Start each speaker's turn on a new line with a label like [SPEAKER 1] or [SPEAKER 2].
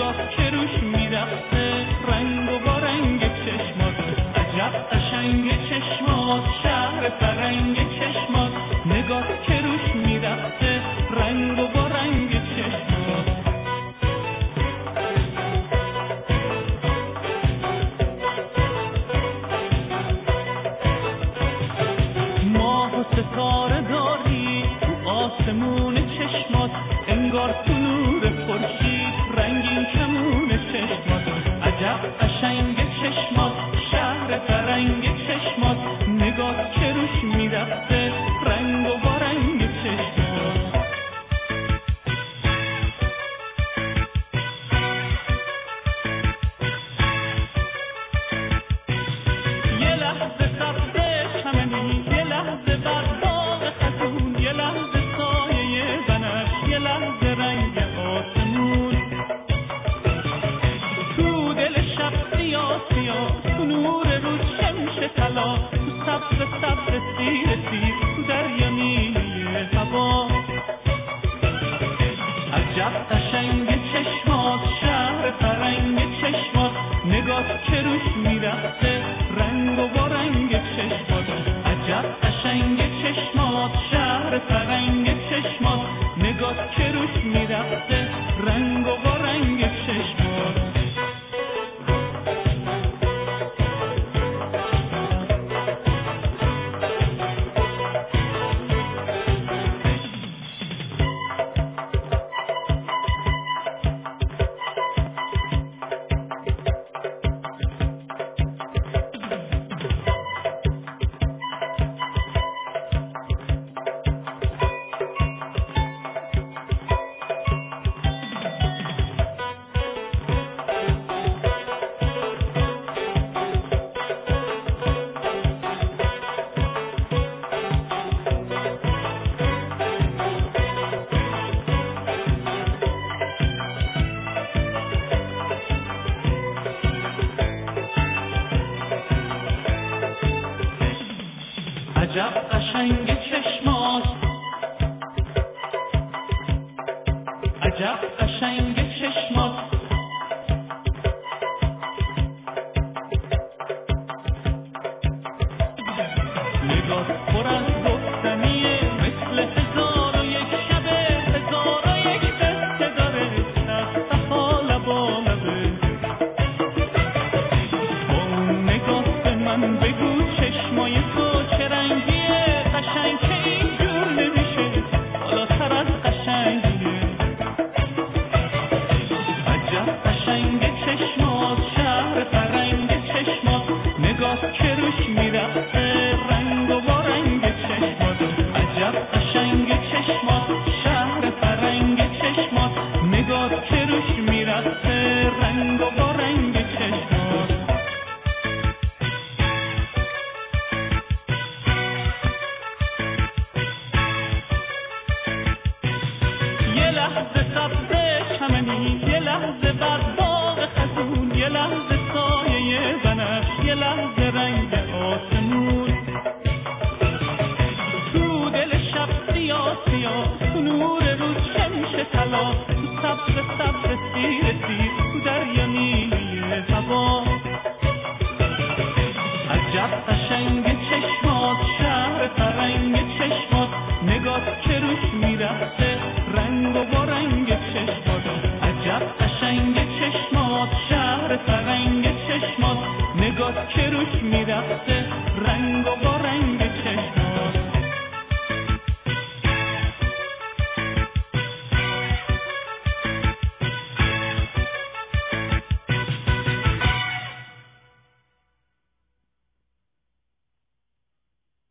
[SPEAKER 1] نگاه که روش میرفته رنگ و با رنگ چشمات، عجب قشنگ چشمات، شهر فرنگ چشمات، نگاه که روش میرفته رنگ و با رنگ چشمات. ماه و ستاره داری تو آسمون چشمات، انگار تو نور خورشید رنگین کمون چشمات، عجب قشنگ چشمات، شهر فرنگ چشمات، نگاه که روش میرفته رنگ و با رنگ چشمات. یه لحظه سبز چمنی، یه لحظه بر باغ خزون، یه لحظه سایه بنفش، یه لحظه رنگ آسمون، تو دل شب سیاه سیاه، تو نور روز شمش طلا، تو سبز سبز سیر سیر، تو دریا نیلی هوا، عجب قشنگ چشمات، شهر فرنگ چشمات، نگاه که روش میرفته رنگ و با رنگ چشمات، عجب قشنگ چشمات، شهر فرنگ چشمات، نگاه که روش میرفته رنگ و با رنگ چشمات. عجب قشنگ چشمات، عجب قشنگ چشمات، نگاه پر از گفتنیه، مثل هزار و یک شبه، هزار و یک قصه داره، صفا لبا لبه. با اون نگاه به من بگو چشمای تو چه رنگیه، قشنگ که اینجور نمیشه، بالاتر از قشنگیه. عجب قشنگ چشمات، شهر فرنگ چشمات، نگاه که روش میرفته رنگ و با رنگ چشمات، عجب قشنگ چشمات، شهر فرنگ چشمات، نگاه که روش میرفته رنگ و با رنگ چشمات. یه لحظه سبز چمنی، یه لحظه بر باغ خزون، یه لحظه سایه بنفش، یه لحظه رنگ آسمون، تو دل شب سیاه سیاه، تو نور روز شمش طلا، تو سبز سبز سیر سیر، تو دریا نیلی هوا، عجب قشنگ چشمات، شهر فرنگ چشمات، نگاه که روش میرفته رنگ و با رنگ چشمات، عجب قشنگ چشمات، شهر فرنگ چشمات، نگاه که روش میرفته